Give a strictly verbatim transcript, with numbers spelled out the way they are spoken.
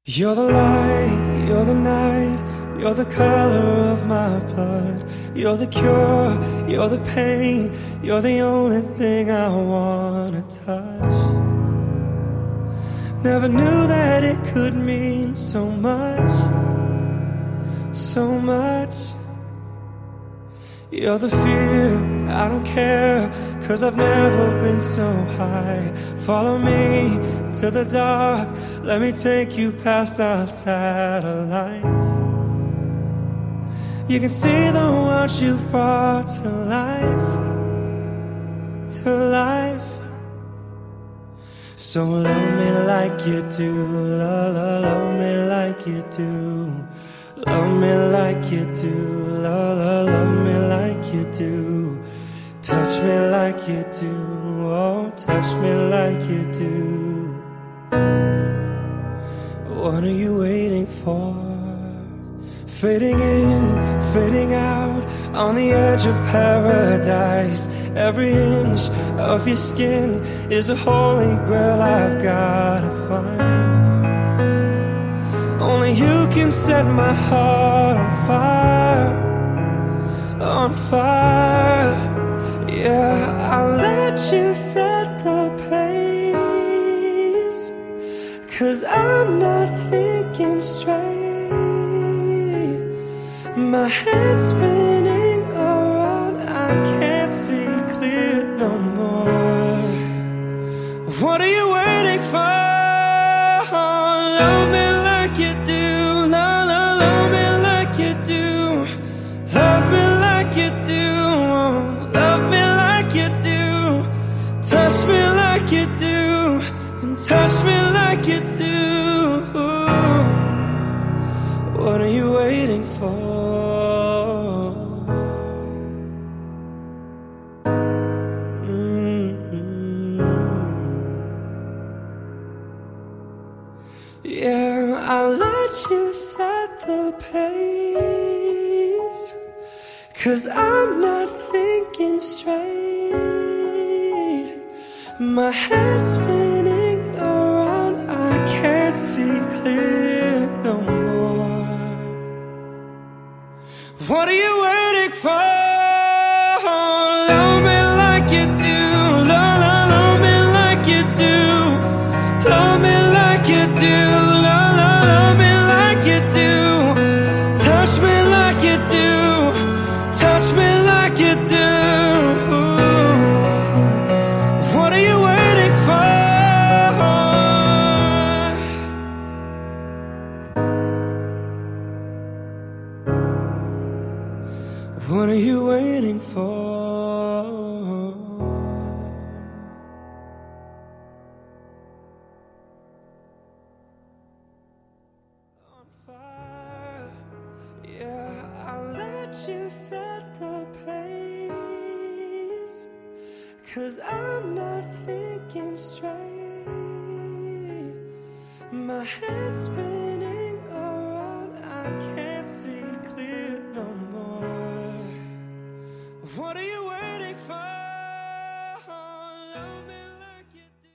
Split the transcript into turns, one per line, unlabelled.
You're the light, you're the night, you're the color of my blood. You're the cure, you're the pain, you're the only thing I wanna touch. Never knew that it could mean so much, so much. You're the fear, I don't care, 'cause I've never been so high. Follow me to the dark, let me take you past our satellites. You can see the world you've brought to life, to life. So love me like you do, love, love, love me like you do. Love me like you do, love, love, love me like you do. Touch me like you do, oh, touch me like you do. What are you waiting for? Fading in, fading out, on the edge of paradise. Every inch of your skin is a holy grail I've gotta find. Only you can set my heart on fire, on fire. Yeah, I'll let you set the pace, 'cause I'm not thinking straight. My head's spinning around, I can't see clear no more. What are you waiting for? Love me like you do, love, love, love me like you do. Love me like you do, oh, love me like you do. Touch me like you do, and touch me like you do. What are you waiting for? Yeah, I'll let you set the pace, 'cause I'm not thinking straight. My head's spinning around, I can't see clear no more. What are you waiting for? Love me like you do, love, love, love me like you do. Love me like you do, love, love, love me like you do. Touch me like you do, touch me like you do. What are you waiting for? What are you waiting for? Yeah, I'll let you set the pace, 'cause I'm not thinking straight. My head's spinning